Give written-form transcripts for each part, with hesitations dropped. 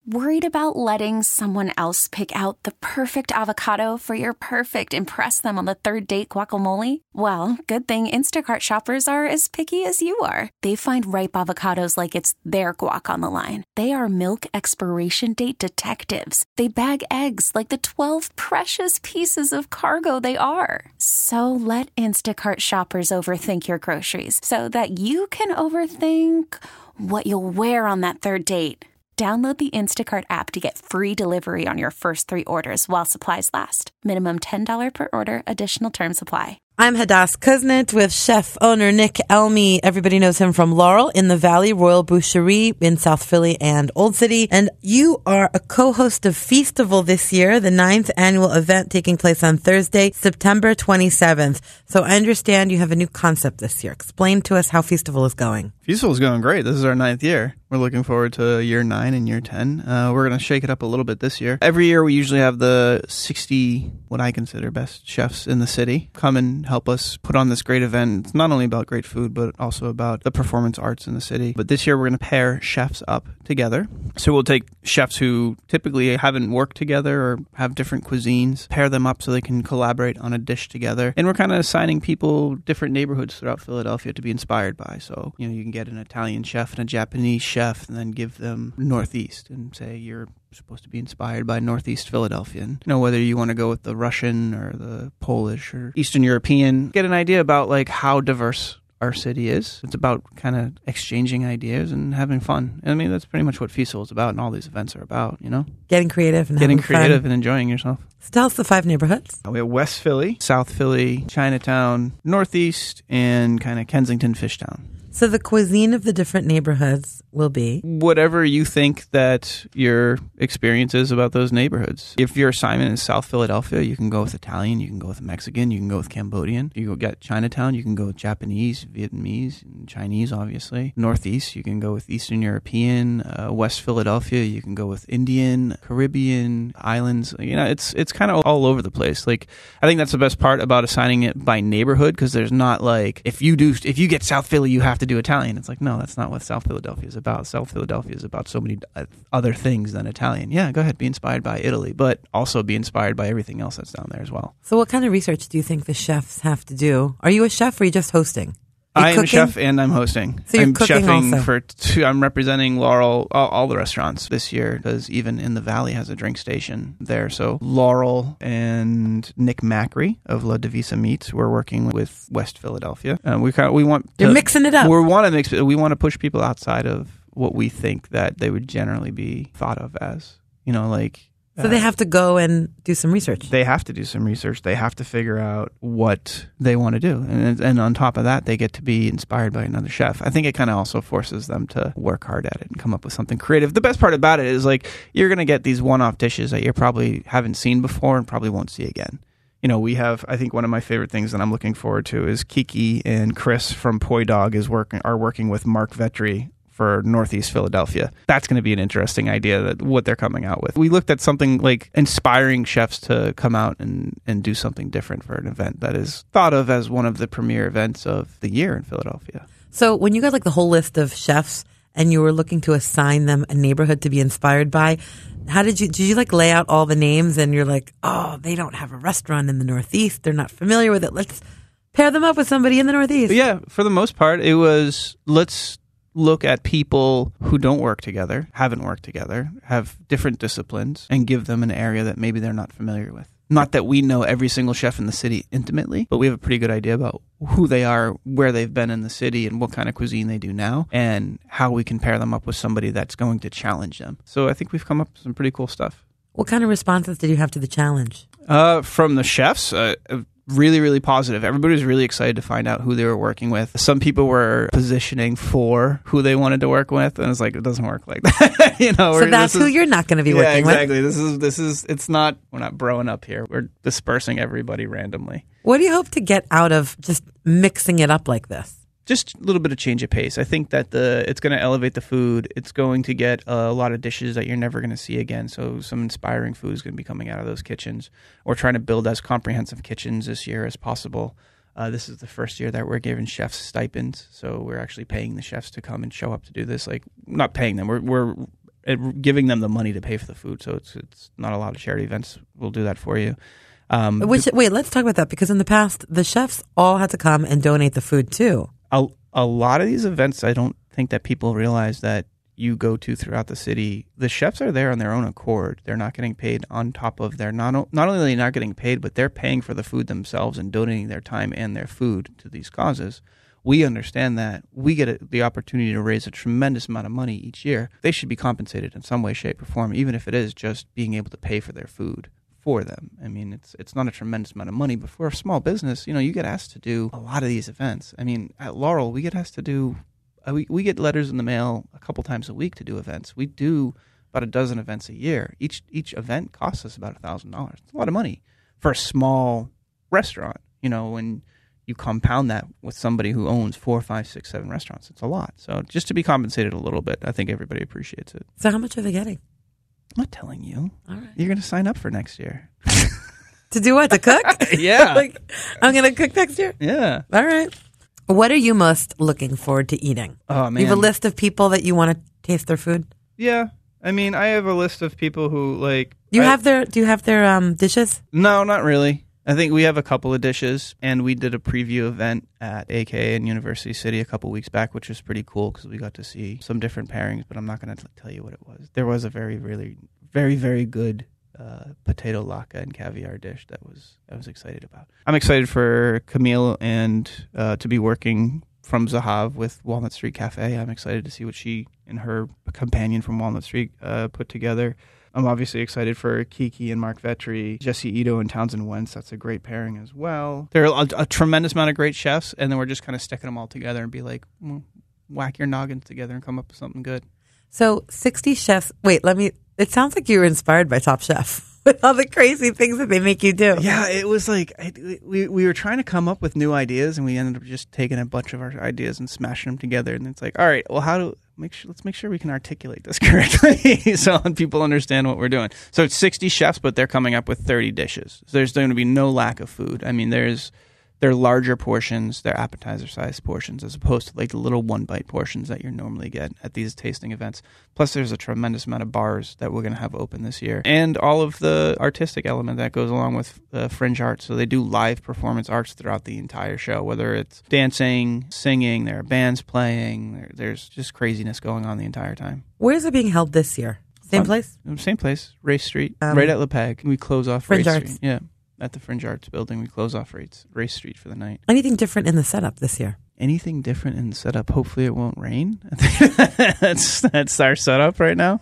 Worried about letting someone else pick out the perfect avocado for your perfect impress them on the third date guacamole? Well, good thing Instacart shoppers are as picky as you are. They find ripe avocados like it's their guac on the line. They are milk expiration date detectives. They bag eggs like the 12 precious pieces of cargo they are. So let Instacart shoppers overthink your groceries so that you can overthink what you'll wear on that third date. Download the Instacart app to get free delivery on your first 3 orders while supplies last. Minimum $10 per order. Additional terms apply. I'm Hadass Kuznet with chef owner Nick Elmy. Everybody knows him from Laurel in the Valley, Royal Boucherie in South Philly and Old City. And you are a co-host of Feastival this year, the 9th annual event taking place on Thursday, September 27th. So I understand you have a new concept this year. Explain to us how Feastival is going. Feastival is going great. This is our 9th year. We're looking forward to year 9 and year 10. We're going to shake it up a little bit this year. Every year we usually have the 60, what I consider best chefs in the city, come and help us put on this great event. It's not only about great food, but also about the performance arts in the city. But this year we're going to pair chefs up together. So we'll take chefs who typically haven't worked together or have different cuisines, pair them up so they can collaborate on a dish together. And we're kind of assigning people different neighborhoods throughout Philadelphia to be inspired by. So, you can get an Italian chef and a Japanese chef and then give them Northeast and say you're supposed to be inspired by Northeast Philadelphia. And, whether you want to go with the Russian or the Polish or Eastern European, get an idea about like how diverse our city is. It's about kind of exchanging ideas and having fun. I mean, that's pretty much what Feastival is about and all these events are about, Getting creative and getting having creative fun. and enjoying yourself. So tell us the 5 neighborhoods. We have West Philly, South Philly, Chinatown, Northeast, and kind of Kensington, Fishtown. So the cuisine of the different neighborhoods will be? Whatever you think that your experience is about those neighborhoods. If your assignment is South Philadelphia, you can go with Italian, you can go with Mexican, you can go with Cambodian. You go get Chinatown, you can go with Japanese, Vietnamese, and Chinese, obviously. Northeast, you can go with Eastern European. West Philadelphia, you can go with Indian, Caribbean, islands. It's kind of all over the place. Like, I think that's the best part about assigning it by neighborhood, because there's not like, if you get South Philly, you have to do Italian. It's like, no, that's not what South Philadelphia is about. South Philadelphia is about so many other things than Italian. Yeah, go ahead, be inspired by Italy, but also be inspired by everything else that's down there as well. So what kind of research do you think the chefs have to do? Are you a chef or are you just hosting? I'm a chef and I'm hosting. So you're I'm cooking chefing also. I'm representing Laurel, all the restaurants this year, because even in the Valley has a drink station there. So Laurel and Nick Macri of La Divisa Meats, we're working with West Philadelphia. We want You're mixing it up. We want to push people outside of what we think that they would generally be thought of as. So they have to go and do some research. They have to do some research. They have to figure out what they want to do. And on top of that, they get to be inspired by another chef. I think it kind of also forces them to work hard at it and come up with something creative. The best part about it is, like, you're going to get these one-off dishes that you probably haven't seen before and probably won't see again. We have, I think one of my favorite things that I'm looking forward to is Kiki and Chris from Poi Dog are working with Mark Vetri for Northeast Philadelphia. That's going to be an interesting idea, that what they're coming out with. We looked at something like inspiring chefs to come out and do something different for an event that is thought of as one of the premier events of the year in Philadelphia. So when you got like the whole list of chefs and you were looking to assign them a neighborhood to be inspired by, how did you like lay out all the names and you're like, oh, they don't have a restaurant in the Northeast. They're not familiar with it. Let's pair them up with somebody in the Northeast. Yeah, for the most part, it was, let's look at people who don't work together, haven't worked together, have different disciplines, and give them an area that maybe they're not familiar with. Not that we know every single chef in the city intimately, but we have a pretty good idea about who they are, where they've been in the city, and what kind of cuisine they do now, and how we can pair them up with somebody that's going to challenge them. So I think we've come up with some pretty cool stuff. What kind of responses did you have to the challenge? From the chefs, really, really positive. Everybody was really excited to find out who they were working with. Some people were positioning for who they wanted to work with, and it's like, it doesn't work like that. So that's who you're not going to be working with. Yeah, exactly. We're not broing up here. We're dispersing everybody randomly. What do you hope to get out of just mixing it up like this? Just a little bit of change of pace. I think that it's going to elevate the food. It's going to get a lot of dishes that you're never going to see again. So some inspiring food is going to be coming out of those kitchens. We're trying to build as comprehensive kitchens this year as possible. This is the first year that we're giving chefs stipends. So we're actually paying the chefs to come and show up to do this. Like, not paying them. We're giving them the money to pay for the food. So it's not a lot of charity events will do that for you. Wait, let's talk about that, because in the past, the chefs all had to come and donate the food too. A lot of these events, I don't think that people realize that you go to throughout the city, the chefs are there on their own accord. They're not getting paid on top of their, not only are they not getting paid, but they're paying for the food themselves and donating their time and their food to these causes. We understand that. We get the opportunity to raise a tremendous amount of money each year. They should be compensated in some way, shape, or form, even if it is just being able to pay for their food for them. I mean, it's not a tremendous amount of money, but for a small business, you get asked to do a lot of these events. I mean, at Laurel, we get asked to do, we get letters in the mail a couple times a week to do events. We do about a dozen events a year. Each event costs us about $1,000. It's a lot of money for a small restaurant. When you compound that with somebody who owns 4, 5, 6, 7 restaurants, it's a lot. So just to be compensated a little bit, I think everybody appreciates it. So how much are they getting? I'm not telling you. All right. You're going to sign up for next year. To do what? To cook? Yeah. I'm going to cook next year? Yeah. All right. What are you most looking forward to eating? Oh, man. You have a list of people that you want to taste their food? Yeah. I mean, I have a list of people who Do you have their dishes? No, not really. I think we have a couple of dishes, and we did a preview event at AK in University City a couple weeks back, which was pretty cool because we got to see some different pairings, but I'm not going to tell you what it was. There was a very, really, very, very good potato latke and caviar dish that I was excited about. I'm excited for Camille and to be working from Zahav with Walnut Street Cafe. I'm excited to see what she and her companion from Walnut Street put together. I'm obviously excited for Kiki and Mark Vetri, Jesse Ito and Townsend Wentz. That's a great pairing as well. There are a tremendous amount of great chefs, and then we're just kind of sticking them all together and be like, whack your noggins together and come up with something good. So 60 chefs. Wait, it sounds like you were inspired by Top Chef with all the crazy things that they make you do. Yeah, it was like we were trying to come up with new ideas, and we ended up just taking a bunch of our ideas and smashing them together. And it's like, all right, well, let's make sure we can articulate this correctly so people understand what we're doing. So it's 60 chefs, but they're coming up with 30 dishes. So there's going to be no lack of food. I mean, they're larger portions, they're appetizer-sized portions, as opposed to like the little one-bite portions that you normally get at these tasting events. Plus, there's a tremendous amount of bars that we're going to have open this year, and all of the artistic element that goes along with Fringe Arts. So they do live performance arts throughout the entire show, whether it's dancing, singing, there are bands playing, there's just craziness going on the entire time. Where is it being held this year? Same place? Same place, Race Street, right at LePage. We close off Fringe Race Arts. Street. Yeah. At the Fringe Arts building, we close off Race Street for the night. Anything different in the setup this year? Anything different in the setup? Hopefully it won't rain. That's our setup right now.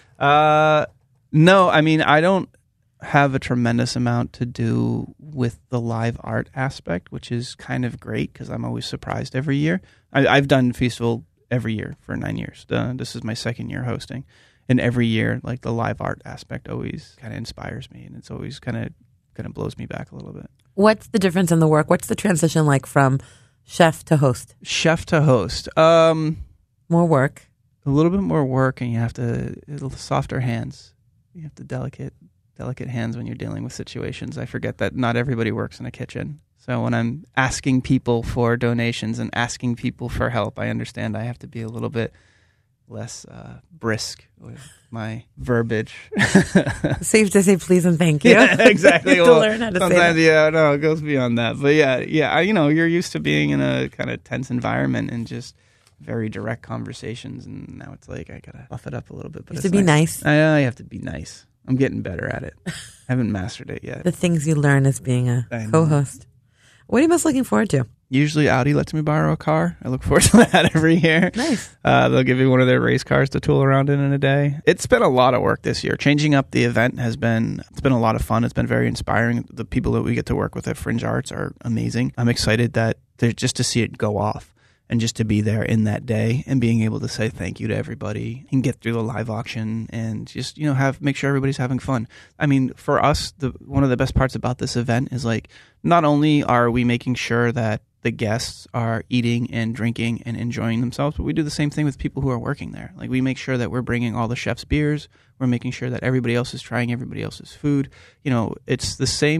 No, I mean, I don't have a tremendous amount to do with the live art aspect, which is kind of great because I'm always surprised every year. I've done Feastival every year for 9 years. This is my second year hosting. And every year, like the live art aspect always kind of inspires me, and it's always kind of blows me back a little bit. What's the difference in the work? What's the transition like from chef to host? Chef to host. More work. A little bit more work, and you have to softer hands. You have to delicate hands when you're dealing with situations. I forget that not everybody works in a kitchen. So when I'm asking people for donations and asking people for help, I understand I have to be a little bit less brisk with my verbiage. Safe to say please and thank you. Yeah, exactly. You have to learn how to say that. Yeah, no, it goes beyond that. But yeah, you're used to being in a kind of tense environment and just very direct conversations, and now it's like I gotta buff it up a little bit. But you have to be nice. I have to be nice. I'm getting better at it. I haven't mastered it yet. The things you learn as being a co-host. What are you most looking forward to? Usually Audi lets me borrow a car. I look forward to that every year. Nice. They'll give you one of their race cars to tool around in a day. It's been a lot of work this year. Changing up the event it's been a lot of fun. It's been very inspiring. The people that we get to work with at Fringe Arts are amazing. I'm excited that just to see it go off and just to be there in that day and being able to say thank you to everybody and get through the live auction and just, make sure everybody's having fun. I mean, for us, one of the best parts about this event is like, not only are we making sure that the guests are eating and drinking and enjoying themselves, but we do the same thing with people who are working there. Like, we make sure that we're bringing all the chefs' beers. We're making sure that everybody else is trying everybody else's food. It's the same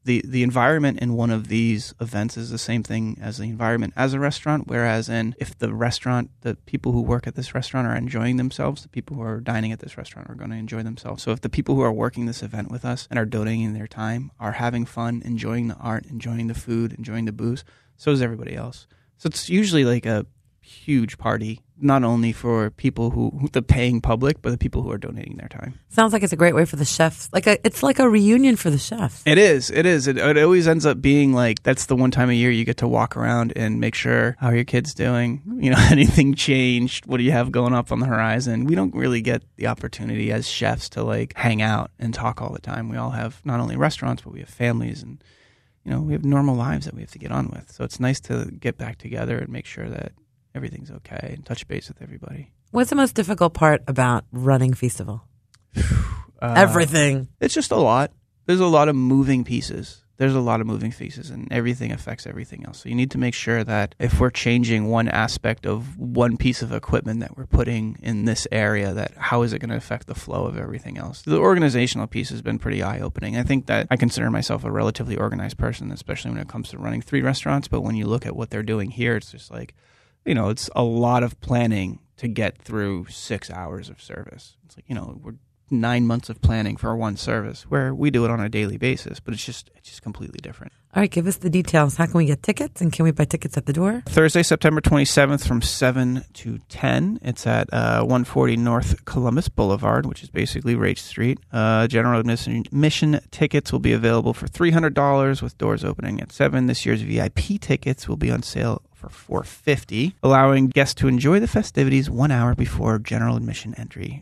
the environment in one of these events is the same thing as the environment as a restaurant, whereas if the people who work at this restaurant are enjoying themselves, the people who are dining at this restaurant are going to enjoy themselves. So if the people who are working this event with us and are donating their time are having fun, enjoying the art, enjoying the food, enjoying the booze, so is everybody else. So it's usually like a huge party, not only for people who the paying public, but the people who are donating their time. Sounds like it's a great way for the chefs. It's like a reunion for the chefs. It is. It always ends up being like, that's the one time a year you get to walk around and make sure, how are your kids doing? Anything changed? What do you have going up on the horizon? We don't really get the opportunity as chefs to like hang out and talk all the time. We all have not only restaurants, but we have families and, we have normal lives that we have to get on with. So it's nice to get back together and make sure that everything's okay and touch base with everybody. What's the most difficult part about running Feastival? Everything. It's just a lot. There's a lot of moving pieces. And everything affects everything else. So you need to make sure that if we're changing one aspect of one piece of equipment that we're putting in this area, that how is it going to affect the flow of everything else? The organizational piece has been pretty eye-opening. I think that I consider myself a relatively organized person, especially when it comes to running 3 restaurants. But when you look at what they're doing here, it's just like, it's a lot of planning to get through 6 hours of service. It's like, we're 9 months of planning for one service, where we do it on a daily basis, but it's just completely different. All right, give us the details. How can we get tickets, and can we buy tickets at the door? Thursday, September 27th from 7 to 10. It's at 140 North Columbus Boulevard, which is basically Rage Street. General admission tickets will be available for $300 with doors opening at 7. This year's VIP tickets will be on sale for $450, allowing guests to enjoy the festivities 1 hour before general admission entry.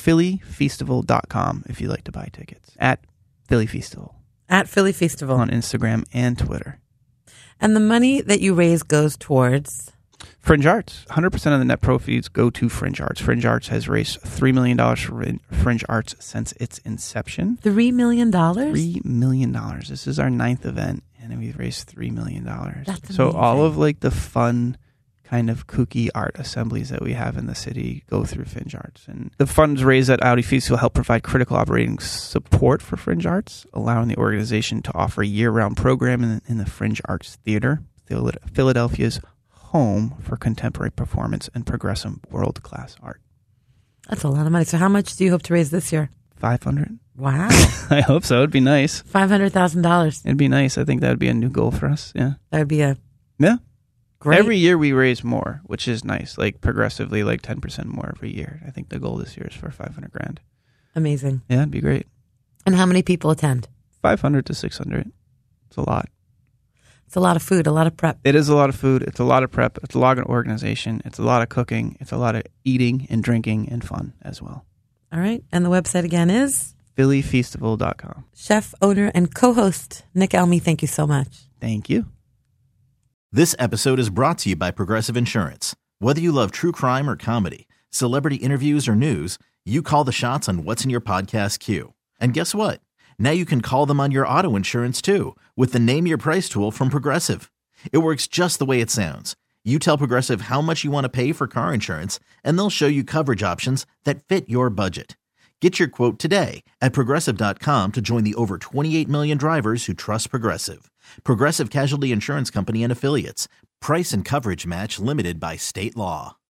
PhillyFeastival.com if you'd like to buy tickets. At Philly Feastival. At Philly Feastival. On Instagram and Twitter. And the money that you raise goes towards? Fringe Arts. 100% of the net proceeds go to Fringe Arts. Fringe Arts has raised $3 million for Fringe Arts since its inception. $3 million? $3 million. This is our 9th event, and we've raised $3 million. That's amazing. So all of like the fun kind of kooky art assemblies that we have in the city go through Fringe Arts. And the funds raised at Audi Feast will help provide critical operating support for Fringe Arts, allowing the organization to offer year-round programming in the Fringe Arts Theater, Philadelphia's home for contemporary performance and progressive world-class art. That's a lot of money. So how much do you hope to raise this year? $500. Wow. I hope so. It'd be nice. $500,000. It'd be nice. I think that would be a new goal for us. Yeah. That would be Yeah. great. Every year we raise more, which is nice. Like progressively, like 10% more every year. I think the goal this year is for $500,000. Amazing. Yeah, it'd be great. And how many people attend? 500 to 600. It's a lot. It's a lot of food, a lot of prep. It is a lot of food. It's a lot of prep. It's a lot of organization. It's a lot of cooking. It's a lot of eating and drinking and fun as well. All right. And the website again is? PhillyFeastival.com. Chef, owner, and co-host Nick Elmy, thank you so much. Thank you. This episode is brought to you by Progressive Insurance. Whether you love true crime or comedy, celebrity interviews or news, you call the shots on what's in your podcast queue. And guess what? Now you can call them on your auto insurance too with the Name Your Price tool from Progressive. It works just the way it sounds. You tell Progressive how much you want to pay for car insurance, and they'll show you coverage options that fit your budget. Get your quote today at Progressive.com to join the over 28 million drivers who trust Progressive. Progressive Casualty Insurance Company and Affiliates. Price and coverage match limited by state law.